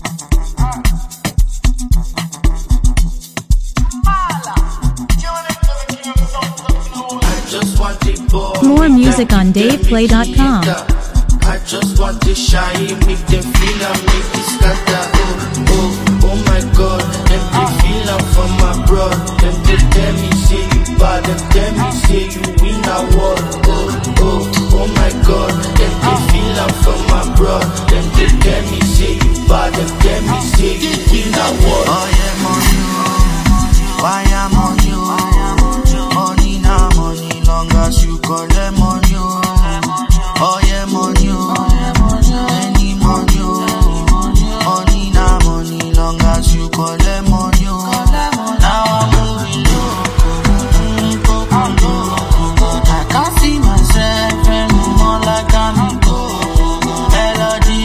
More music on DavePlay.com. I just want to shine, make them feel and make it scatter. Oh my God, them they feel I'm from abroad. Them they tell me say you bad, them tell me say you win award. Oh my God, them they feel I'm from abroad. Them they tell me say you bad, them tell me say you win award. Oh yeah, money, why I'm on you? Money na money, long as you collect money. Oh yeah, money, any money. Money na money, long as you collect money. Now I'm moving loco, I can't see myself anymore like I'm in melody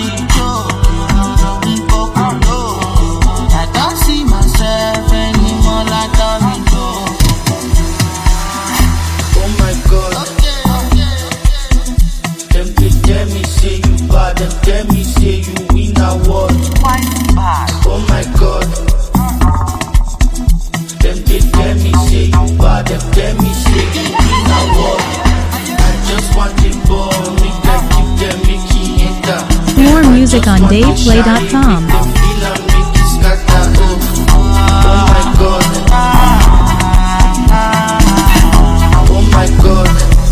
joke, I can't see myself anymore like I'm in Oh my God. Them they tell me say you bad, them tell me say you win award. Oh my God. Them they tell me say you bad, them tell me say you win award. I just want the ball, make them keep them making enter. More music on DavePlay.com. Make them feel and make it scatter. Oh my God. Oh my God.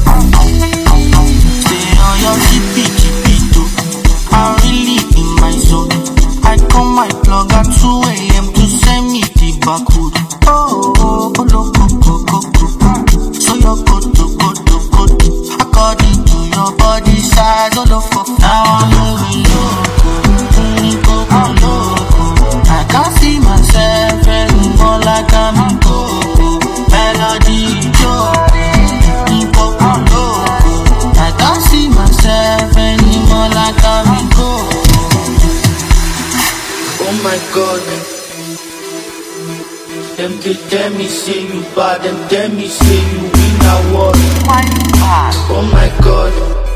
Stay on your chippy too. I'm really in my zone. I call my plug at 2 a.m. to send me the barcode. Oh, loco. So your go to. According to your body size, oh, loco. Now I'm moving loco. I can't see myself anymore like I'm in melody joke. I can't see myself anymore like I'm in Oh my God. Them they tell me say you bad, them tell me say you win award. Oh my God.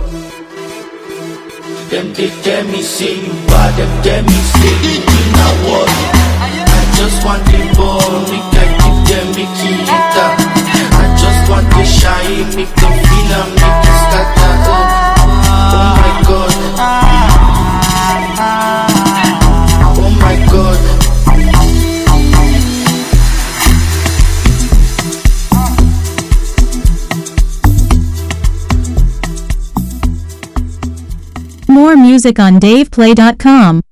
Them they tell me say you bad, them tell me say you win award. I just want the ball, make I keep them making it up. I just want to shine, make them feel and make it scatter. Oh my God. Oh my God. More music on DavePlay.com.